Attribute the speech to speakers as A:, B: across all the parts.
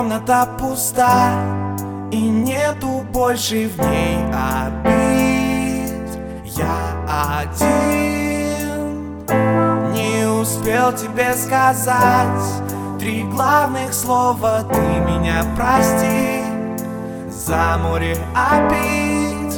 A: комната пуста, и нету больше в ней обид. Я один, не успел тебе сказать 3 главных слова: ты меня прости за море обид.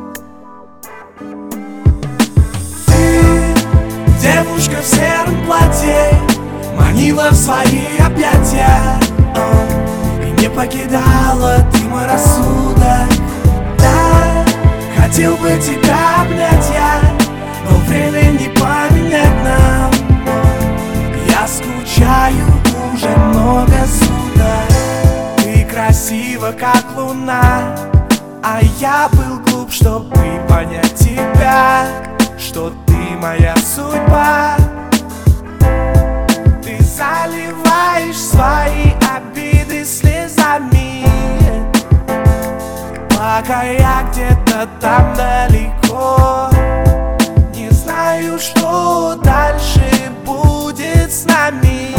A: Ты, девушка в сером платье, манила в свои объятия и не покидала ты мой рассудок. Да, хотел бы тебя обнять я, но время не поменять нам. Я скучаю уже много суток. Ты красива, как луна, а я был глуп, чтобы понять тебя, что ты моя судьба. Ты заливаешь свои обиды слезами, пока я где-то там далеко. Не знаю, что дальше будет с нами,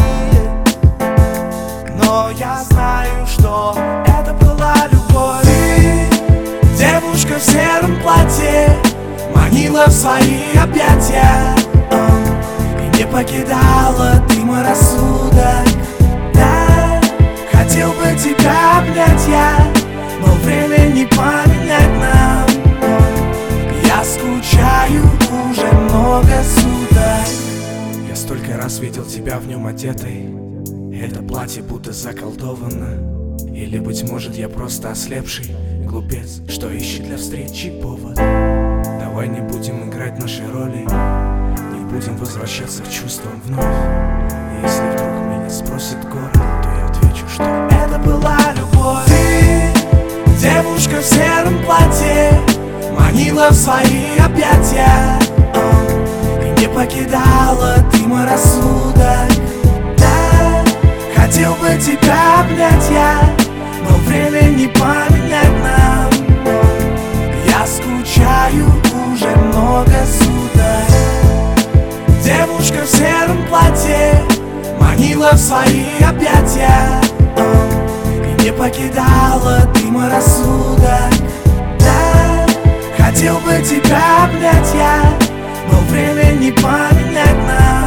A: но я знаю, что это была любовь. Ты, девушка в сером платье, манила в свои объятия и не покидала ты мой рассудок. Да, хотел бы тебя обнять я, но время не поменять нам. Я скучаю уже много суток. Я столько раз видел тебя в нем одетой. Это платье будто заколдовано. Или, быть может, я просто ослепший глупец, что ищет для встречи повод. Давай не будем играть наши роли, не будем возвращаться к чувствам вновь. И если вдруг меня спросит город, то я отвечу, что это была любовь. Ты, девушка в сером платье, манила в свои объятия и не покидала ты мой рассудок. Да, хотел бы тебя обнять я, но время не поменять нам. Я скучаю уже много суток. Девушка в сером платье, манила в свои объятия и не покидала ты мой рассудок. Да, хотел бы тебя обнять я, но время не поменять нам.